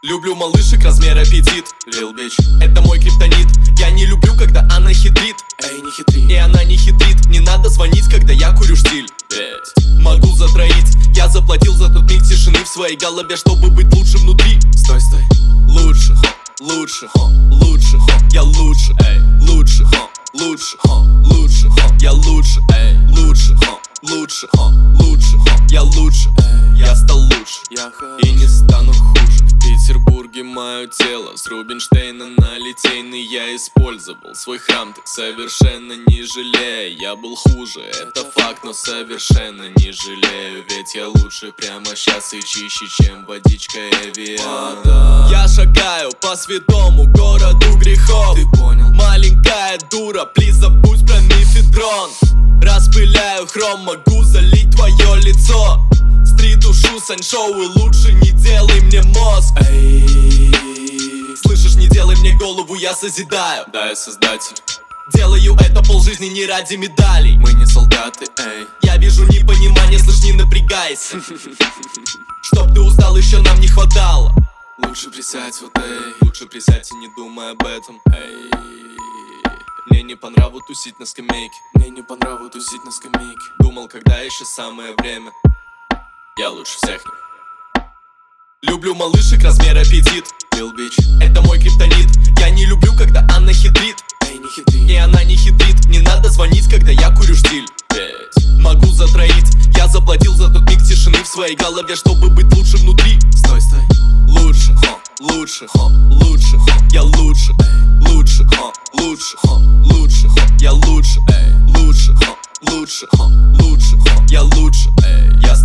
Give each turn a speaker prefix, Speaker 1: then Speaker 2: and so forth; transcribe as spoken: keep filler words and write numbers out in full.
Speaker 1: Люблю малышек, размер аппетит. Lil bitch, это мой криптонит. Я не люблю, когда она хитрит. Эй, не хитри. И она не хитрит. Не надо звонить, когда я курю штиль. Ведь могу затроить. Я заплатил за тот миг тишины в своей голове, чтобы быть лучше внутри. Стой, стой. Лучше, лучше, лучше. Я лучше, эй, лучше, лучше, лучше. Я лучше, эй, лучше, лучше, лучше. Я лучше, я стал лучше. Я и не стану хуже. В Петербурге мое тело с Рубинштейна на Литейный я использовал свой храм, так совершенно не жалея. Я был хуже, это факт, но совершенно не жалею. Ведь я лучше прямо сейчас и чище, чем водичка Эвиан. Я шагаю по святому городу грехов. Ты понял? Маленькая дура, плиз, забудь про мифедрон. Распыляю хром, могу залить твое лицо. Стрит ушу, сань-шоу, и лучше не делай мне мозг. Эй, слышишь, не делай мне голову, я созидаю. Да, я создатель. Делаю это полжизни не ради медалей. Мы не солдаты, эй. Я вижу непонимание, слышь, не напрягайся. Чтоб ты устал, еще нам не хватало. Лучше присядь, вот эй. Лучше присядь и не думай об этом, эй. Мне не по нраву тусить на скамейке. Мне не по нраву тусить на скамейке. Думал, когда еще самое время. Я лучше всех них. Люблю малышек, размер аппетит. Lil bitch, это мой криптонит. Я не люблю, когда она хитрит. Эй, не хитри. И она не хитрит. Не надо звонить, когда я курю штиль. Ведь могу затроить. Я заплатил за тот миг тишины в своей голове, чтобы быть лучше внутри. Стой, стой. Лучше, лучше, лучше. Я лучше, лучше, лучше, лучше. Я лучше, лучше, лучше, лучше. Я лучше, я